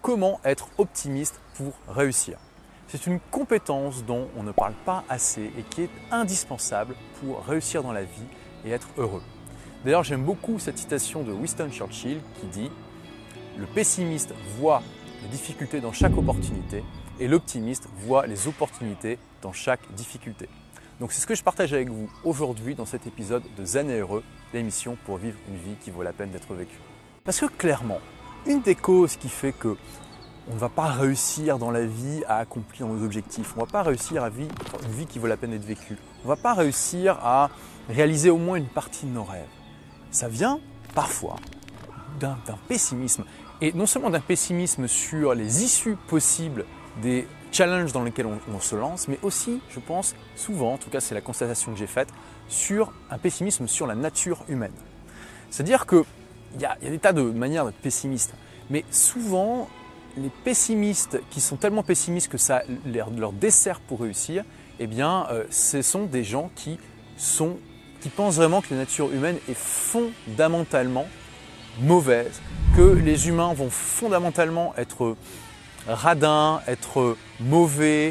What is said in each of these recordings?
comment être optimiste pour réussir. C'est une compétence dont on ne parle pas assez et qui est indispensable pour réussir dans la vie et être heureux. D'ailleurs, j'aime beaucoup cette citation de Winston Churchill qui dit « Le pessimiste voit les difficultés dans chaque opportunité et l'optimiste voit les opportunités dans chaque difficulté. » Donc c'est ce que je partage avec vous aujourd'hui dans cet épisode de Zen et Heureux, l'émission pour vivre une vie qui vaut la peine d'être vécue. Parce que clairement, une des causes qui fait que on ne va pas réussir dans la vie à accomplir nos objectifs, on ne va pas réussir à vivre une vie qui vaut la peine d'être vécue, on ne va pas réussir à réaliser au moins une partie de nos rêves, ça vient parfois d'un pessimisme. Et non seulement d'un pessimisme sur les issues possibles des challenges dans lesquels on se lance, mais aussi, je pense, souvent, en tout cas c'est la constatation que j'ai faite, sur un pessimisme sur la nature humaine. C'est-à-dire qu'il y a des tas de manières d'être pessimiste, mais souvent, les pessimistes qui sont tellement pessimistes que ça leur dessert pour réussir, eh bien, ce sont des gens qui pensent vraiment que la nature humaine est fondamentalement mauvaise, que les humains vont fondamentalement être radins, être mauvais,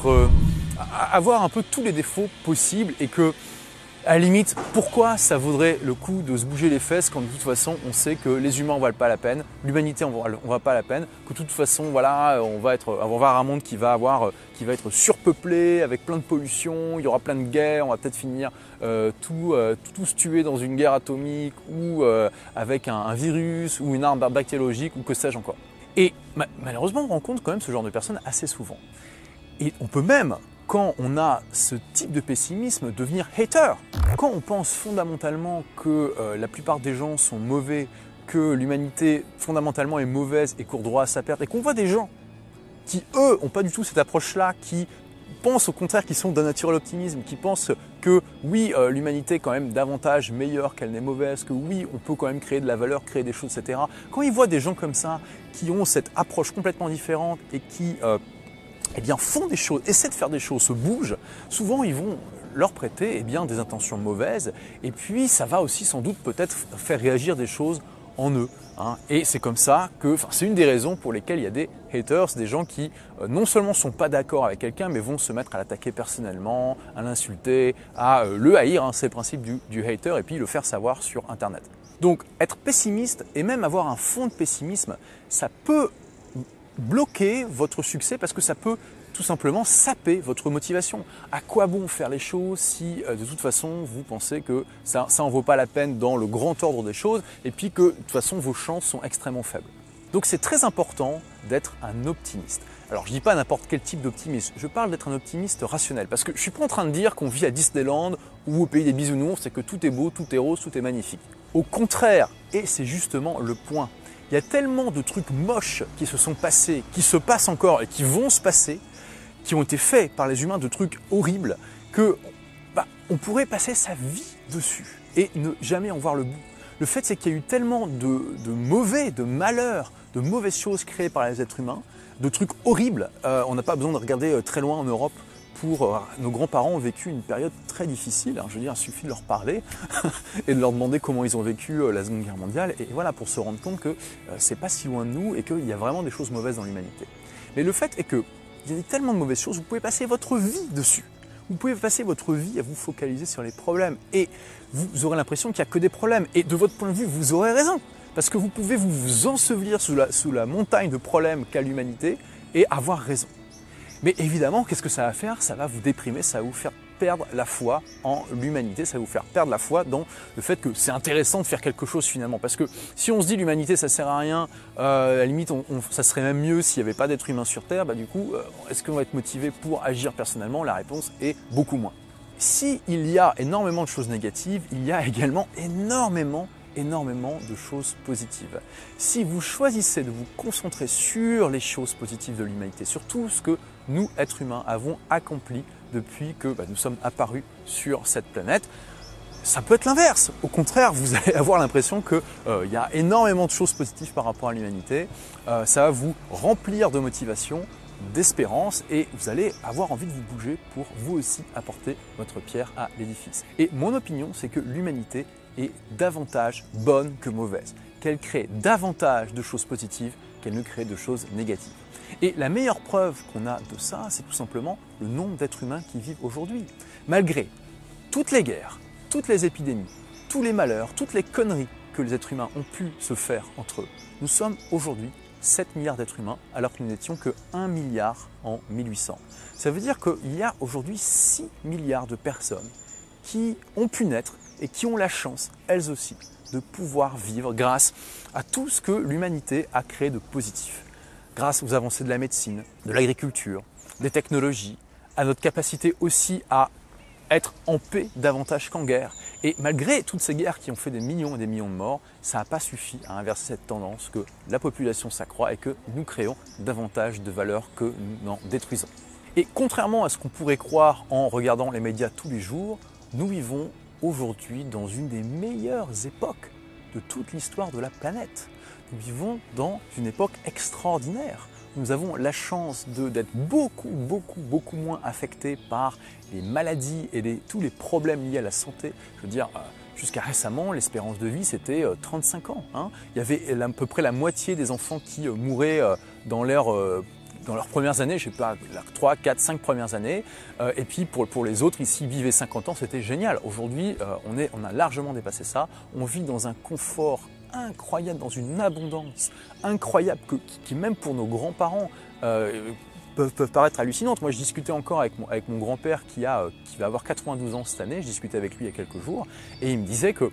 avoir un peu tous les défauts possibles et que, à la limite, pourquoi ça vaudrait le coup de se bouger les fesses quand de toute façon on sait que les humains ne valent pas la peine, l'humanité ne va pas la peine, que de toute façon voilà, on va avoir un monde qui va être surpeuplé avec plein de pollution, il y aura plein de guerres, on va peut-être finir tous tués dans une guerre atomique ou avec un virus ou une arme bactériologique ou que sais-je encore. Et malheureusement on rencontre quand même ce genre de personnes assez souvent. Et on peut même, quand on a ce type de pessimisme, devenir hater. Quand on pense fondamentalement que la plupart des gens sont mauvais, que l'humanité fondamentalement est mauvaise et court droit à sa perte, et qu'on voit des gens qui, eux, n'ont pas du tout cette approche-là, qui pensent au contraire qu'ils sont d'un naturel optimisme, qui pensent que oui, l'humanité est quand même davantage meilleure qu'elle n'est mauvaise, que oui, on peut quand même créer de la valeur, créer des choses, etc. Quand ils voient des gens comme ça, qui ont cette approche complètement différente et qui font des choses, essaient de faire des choses, se bougent, souvent ils vont leur prêter des intentions mauvaises et puis ça va aussi sans doute peut-être faire réagir des choses en eux. Et c'est comme ça que, c'est une des raisons pour lesquelles il y a des haters, des gens qui non seulement ne sont pas d'accord avec quelqu'un mais vont se mettre à l'attaquer personnellement, à l'insulter, à le haïr, c'est le principe du hater et puis le faire savoir sur internet. Donc être pessimiste et même avoir un fond de pessimisme, ça peut bloquer votre succès parce que ça peut tout simplement saper votre motivation. À quoi bon faire les choses si de toute façon vous pensez que ça en vaut pas la peine dans le grand ordre des choses et puis que de toute façon vos chances sont extrêmement faibles. Donc c'est très important d'être un optimiste. Alors je ne dis pas n'importe quel type d'optimisme, je parle d'être un optimiste rationnel parce que je ne suis pas en train de dire qu'on vit à Disneyland ou au pays des bisounours et que tout est beau, tout est rose, tout est magnifique. Au contraire, et c'est justement le point, il y a tellement de trucs moches qui se sont passés, qui se passent encore et qui vont se passer, qui ont été faits par les humains, de trucs horribles, que on pourrait passer sa vie dessus et ne jamais en voir le bout. Le fait, c'est qu'il y a eu tellement de malheurs, de mauvaises choses créées par les êtres humains, de trucs horribles. On n'a pas besoin de regarder très loin en Europe. Nos grands-parents ont vécu une période très difficile. Je veux dire, il suffit de leur parler et de leur demander comment ils ont vécu la Seconde Guerre mondiale. Et voilà, pour se rendre compte que c'est pas si loin de nous et qu'il y a vraiment des choses mauvaises dans l'humanité. Mais le fait est qu'il y a tellement de mauvaises choses, vous pouvez passer votre vie dessus. Vous pouvez passer votre vie à vous focaliser sur les problèmes. Et vous aurez l'impression qu'il n'y a que des problèmes. Et de votre point de vue, vous aurez raison. Parce que vous pouvez vous ensevelir sous la montagne de problèmes qu'a l'humanité et avoir raison. Mais évidemment, qu'est-ce que ça va faire? Ça va vous déprimer, ça va vous faire perdre la foi en l'humanité, ça va vous faire perdre la foi dans le fait que c'est intéressant de faire quelque chose finalement. Parce que si on se dit l'humanité ça sert à rien, à la limite ça serait même mieux s'il n'y avait pas d'être humain sur Terre, du coup, est-ce qu'on va être motivé pour agir personnellement? La réponse est beaucoup moins. S'il y a énormément de choses négatives, il y a également énormément de choses positives. Si vous choisissez de vous concentrer sur les choses positives de l'humanité, sur tout ce que nous, êtres humains, avons accompli depuis que nous sommes apparus sur cette planète, ça peut être l'inverse. Au contraire, vous allez avoir l'impression qu'il y a énormément de choses positives par rapport à l'humanité. Ça va vous remplir de motivation, d'espérance et vous allez avoir envie de vous bouger pour vous aussi apporter votre pierre à l'édifice. Et mon opinion, c'est que l'humanité est davantage bonne que mauvaise, qu'elle crée davantage de choses positives qu'elle ne crée de choses négatives. Et la meilleure preuve qu'on a de ça, c'est tout simplement le nombre d'êtres humains qui vivent aujourd'hui. Malgré toutes les guerres, toutes les épidémies, tous les malheurs, toutes les conneries que les êtres humains ont pu se faire entre eux, nous sommes aujourd'hui 7 milliards d'êtres humains alors que nous n'étions que 1 milliard en 1800. Ça veut dire qu'il y a aujourd'hui 6 milliards de personnes qui ont pu naître et qui ont la chance, elles aussi, de pouvoir vivre grâce à tout ce que l'humanité a créé de positif. Grâce aux avancées de la médecine, de l'agriculture, des technologies, à notre capacité aussi à être en paix davantage qu'en guerre. Et malgré toutes ces guerres qui ont fait des millions et des millions de morts, ça n'a pas suffi à inverser cette tendance que la population s'accroît et que nous créons davantage de valeur que nous n'en détruisons. Et contrairement à ce qu'on pourrait croire en regardant les médias tous les jours, nous vivons aujourd'hui dans une des meilleures époques de toute l'histoire de la planète. Nous vivons dans une époque extraordinaire. Nous avons la chance d'être beaucoup moins affectés par les maladies et tous les problèmes liés à la santé. Je veux dire, jusqu'à récemment, l'espérance de vie, c'était 35 ans. Il y avait à peu près la moitié des enfants qui mouraient dans leurs premières années, je ne sais pas, 3, 4, 5 premières années. Et puis pour les autres, ici, vivaient 50 ans, c'était génial. Aujourd'hui, on a largement dépassé ça. On vit dans un confort incroyable, dans une abondance incroyable qui même pour nos grands-parents peuvent paraître hallucinantes. Moi, je discutais encore avec mon grand-père qui va avoir 92 ans cette année. Je discutais avec lui il y a quelques jours et il me disait que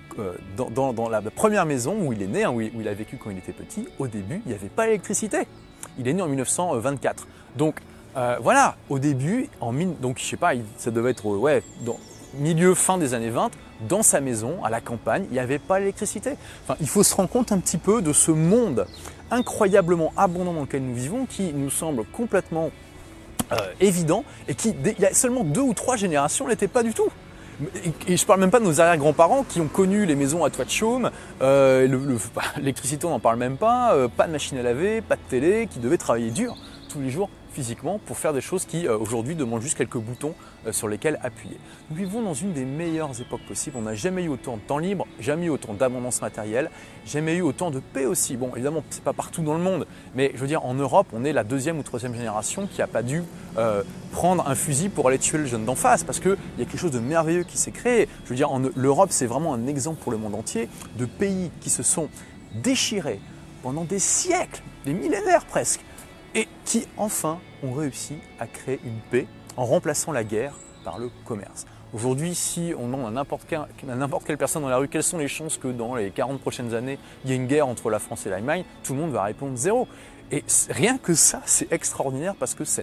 dans la première maison où il est né, où il a vécu quand il était petit, au début, il n'y avait pas d'électricité. Il est né en 1924. Donc voilà, au début, donc je sais pas, ça devait être dans fin des années 20, dans sa maison, à la campagne, il n'y avait pas d'électricité. Enfin, il faut se rendre compte un petit peu de ce monde incroyablement abondant dans lequel nous vivons, qui nous semble complètement évident et qui, il y a seulement 2 ou 3 générations, n'était pas du tout. Et je ne parle même pas de nos arrière-grands-parents qui ont connu les maisons à toit de chaume, l'électricité on n'en parle même pas, pas de machine à laver, pas de télé, qui devaient travailler dur tous les jours physiquement pour faire des choses qui aujourd'hui demandent juste quelques boutons sur lesquels appuyer. Nous vivons dans une des meilleures époques possibles. On n'a jamais eu autant de temps libre, jamais eu autant d'abondance matérielle, jamais eu autant de paix aussi. Bon, évidemment, ce n'est pas partout dans le monde, mais je veux dire, en Europe, on est la 2e ou 3e génération qui n'a pas dû prendre un fusil pour aller tuer le jeune d'en face parce qu'il y a quelque chose de merveilleux qui s'est créé. Je veux dire, l'Europe, c'est vraiment un exemple pour le monde entier de pays qui se sont déchirés pendant des siècles, des millénaires presque, et qui enfin ont réussi à créer une paix en remplaçant la guerre par le commerce. Aujourd'hui, si on demande à n'importe quelle personne dans la rue quelles sont les chances que dans les 40 prochaines années, il y ait une guerre entre la France et l'Allemagne, tout le monde va répondre 0. Et rien que ça, c'est extraordinaire parce que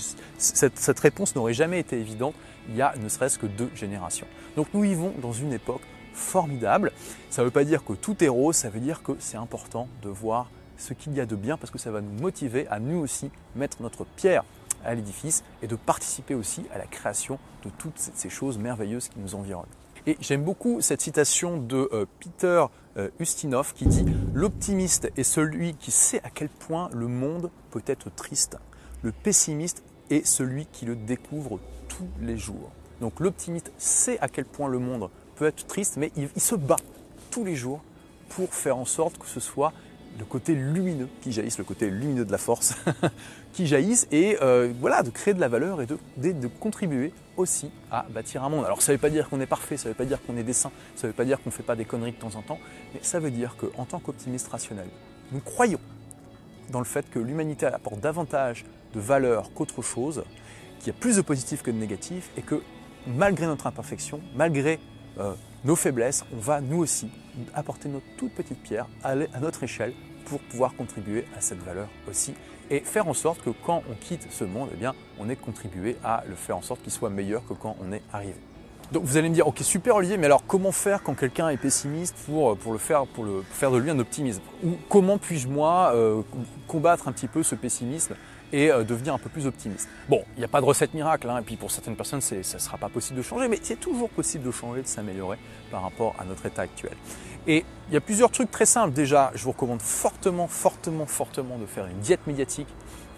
cette réponse n'aurait jamais été évidente il y a ne serait-ce que 2 générations. Donc nous vivons dans une époque formidable. Ça ne veut pas dire que tout est rose, ça veut dire que c'est important de voir ce qu'il y a de bien parce que ça va nous motiver à nous aussi mettre notre pierre à l'édifice et de participer aussi à la création de toutes ces choses merveilleuses qui nous environnent. Et j'aime beaucoup cette citation de Peter Ustinov qui dit « L'optimiste est celui qui sait à quel point le monde peut être triste. Le pessimiste est celui qui le découvre tous les jours. » Donc l'optimiste sait à quel point le monde peut être triste, mais il se bat tous les jours pour faire en sorte que ce soit le côté lumineux qui jaillisse, le côté lumineux de la force qui jaillisse et voilà, de créer de la valeur et de contribuer aussi à bâtir un monde. Alors ça ne veut pas dire qu'on est parfait, ça ne veut pas dire qu'on est des saints, ça ne veut pas dire qu'on ne fait pas des conneries de temps en temps, mais ça veut dire qu'en tant qu'optimiste rationnel, nous croyons dans le fait que l'humanité apporte davantage de valeur qu'autre chose, qu'il y a plus de positif que de négatif et que malgré notre imperfection, malgré nos faiblesses, on va nous aussi apporter notre toute petite pierre à notre échelle pour pouvoir contribuer à cette valeur aussi et faire en sorte que quand on quitte ce monde, eh bien, on ait contribué à le faire en sorte qu'il soit meilleur que quand on est arrivé. Donc vous allez me dire, ok super Olivier, mais alors comment faire quand quelqu'un est pessimiste pour faire de lui un optimisme? Ou comment puis-je moi combattre un petit peu ce pessimisme et devenir un peu plus optimiste? Bon, il n'y a pas de recette miracle, et puis pour certaines personnes, ça ne sera pas possible de changer, mais c'est toujours possible de changer, de s'améliorer par rapport à notre état actuel. Et il y a plusieurs trucs très simples. Déjà, je vous recommande fortement de faire une diète médiatique.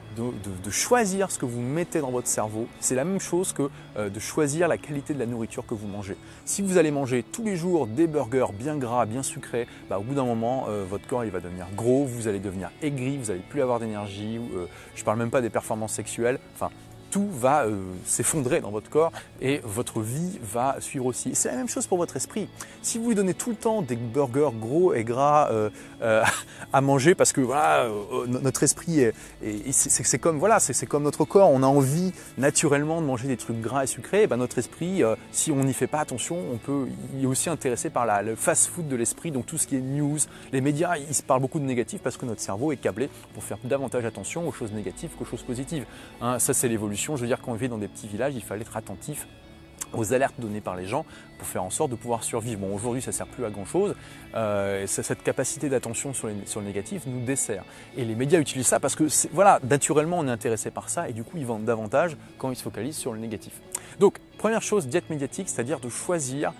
de choisir ce que vous mettez dans votre cerveau, c'est la même chose que de choisir la qualité de la nourriture que vous mangez. Si vous allez manger tous les jours des burgers bien gras, bien sucrés, au bout d'un moment, votre corps il va devenir gros, vous allez devenir aigri, vous n'allez plus avoir d'énergie, je ne parle même pas des performances sexuelles, enfin tout va s'effondrer dans votre corps et votre vie va suivre aussi. C'est la même chose pour votre esprit. Si vous lui donnez tout le temps des burgers gros et gras à manger parce que voilà, notre esprit, c'est comme, voilà, c'est comme notre corps, on a envie naturellement de manger des trucs gras et sucrés, notre esprit, si on n'y fait pas attention, il est aussi intéressé par le fast-food de l'esprit, donc tout ce qui est news, les médias, ils se parlent beaucoup de négatif parce que notre cerveau est câblé pour faire davantage attention aux choses négatives qu'aux choses positives. Ça, c'est l'évolution. Je veux dire, quand on vivait dans des petits villages, il fallait être attentif aux alertes données par les gens pour faire en sorte de pouvoir survivre. Bon, aujourd'hui, ça ne sert plus à grand-chose. Cette capacité d'attention sur le négatif nous dessert. Et les médias utilisent ça parce que, voilà, naturellement, on est intéressé par ça et du coup, ils vendent davantage quand ils se focalisent sur le négatif. Donc, première chose, diète médiatique, c'est-à-dire de choisir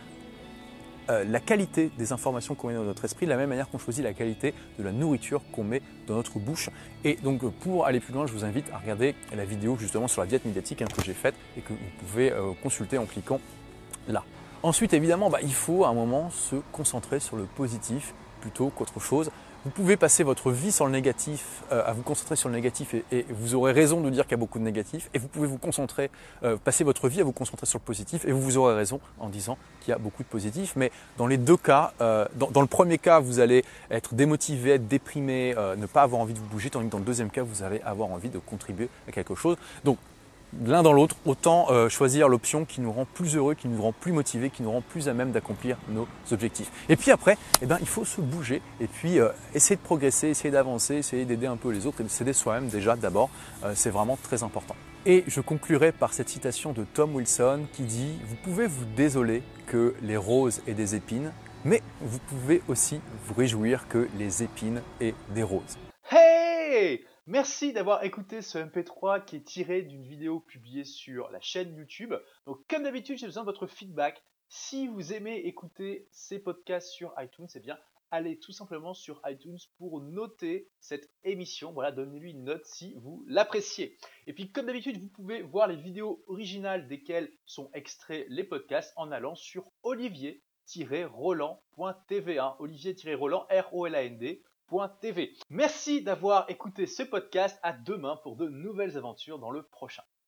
la qualité des informations qu'on met dans notre esprit de la même manière qu'on choisit la qualité de la nourriture qu'on met dans notre bouche. Et donc pour aller plus loin, je vous invite à regarder la vidéo justement sur la diète médiatique que j'ai faite et que vous pouvez consulter en cliquant là. Ensuite, évidemment, il faut à un moment se concentrer sur le positif plutôt qu'autre chose. Vous pouvez passer votre vie sur le négatif, à vous concentrer sur le négatif et vous aurez raison de dire qu'il y a beaucoup de négatifs. Et vous pouvez vous concentrer, passer votre vie à vous concentrer sur le positif et vous aurez raison en disant qu'il y a beaucoup de positifs. Mais dans les deux cas, dans le premier cas, vous allez être démotivé, être déprimé, ne pas avoir envie de vous bouger, tandis que dans le deuxième cas, vous allez avoir envie de contribuer à quelque chose. Donc, l'un dans l'autre, autant choisir l'option qui nous rend plus heureux, qui nous rend plus motivés, qui nous rend plus à même d'accomplir nos objectifs. Et puis après, il faut se bouger et puis essayer de progresser, essayer d'avancer, essayer d'aider un peu les autres et de s'aider soi-même déjà d'abord. C'est vraiment très important. Et je conclurai par cette citation de Tom Wilson qui dit « Vous pouvez vous désoler que les roses aient des épines, mais vous pouvez aussi vous réjouir que les épines aient des roses. » Hey! Merci d'avoir écouté ce MP3 qui est tiré d'une vidéo publiée sur la chaîne YouTube. Donc comme d'habitude, j'ai besoin de votre feedback. Si vous aimez écouter ces podcasts sur iTunes, allez tout simplement sur iTunes pour noter cette émission. Voilà, donnez-lui une note si vous l'appréciez. Et puis comme d'habitude, vous pouvez voir les vidéos originales desquelles sont extraits les podcasts en allant sur olivier-roland.tv. Olivier-Roland, R-O-L-A-N-D. TV. Merci d'avoir écouté ce podcast. À demain pour de nouvelles aventures dans le prochain.